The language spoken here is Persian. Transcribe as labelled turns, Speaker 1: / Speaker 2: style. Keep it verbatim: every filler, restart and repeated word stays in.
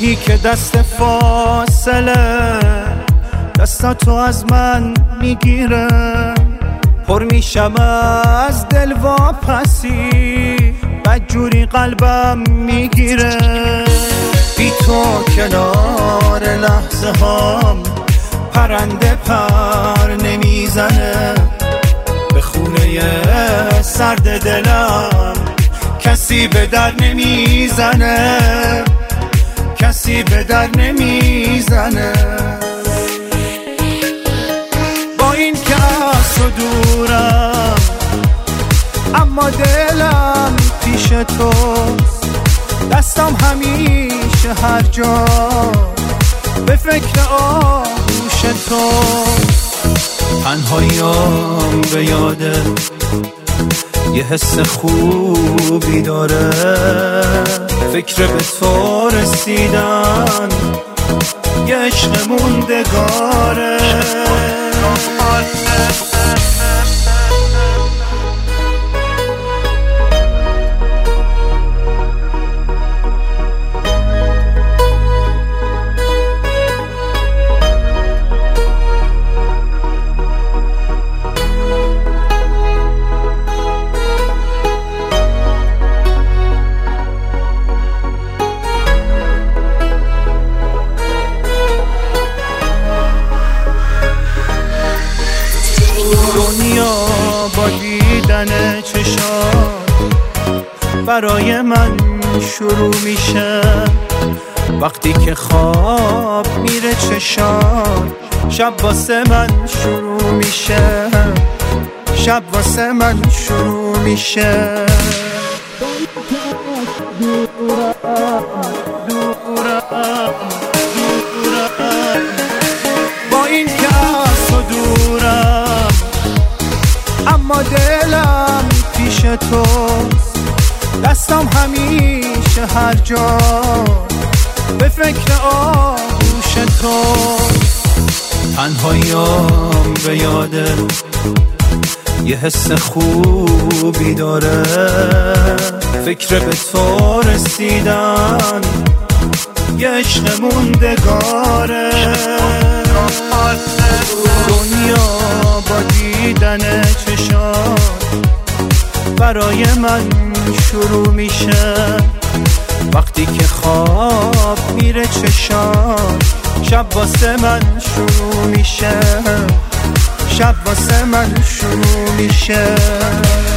Speaker 1: میگی که دست فاصله دستاتو از من میگیره، پر میشم از دل واپسی، بدجوری قلبم میگیره. بی تو کنار لحظه هام پرنده پر نمیزنه، به خونه سرد دلم کسی به در نمیزنه، کسی به در نمیزنه. با این که از تو دورم اما دلم پیش توست، دستم همیشه هر جا به فکر آغوش توست. تنهاییام به یاده یه حس خوبی داره، فکر به تو رسیدن یه عشق موندگاره. دنیا با دیدن چشات برای من شروع میشه، وقتی که خواب میره چشات شب واسه من شروع میشه، شب واسه من شروع میشه. با این که از تو دورم اما دلم پیش توست، دستم همیشه هر جا به فکر آغوش توست. تنهاییام به یاده یه حس خوبی داره، فکر به تو رسیدن یه عشق موندگاره. دنیا با دیدن چشات برای من شروع میشه، وقتی که خواب میره چشات شب واسه من شروع میشه، شب واسه من شروع میشه.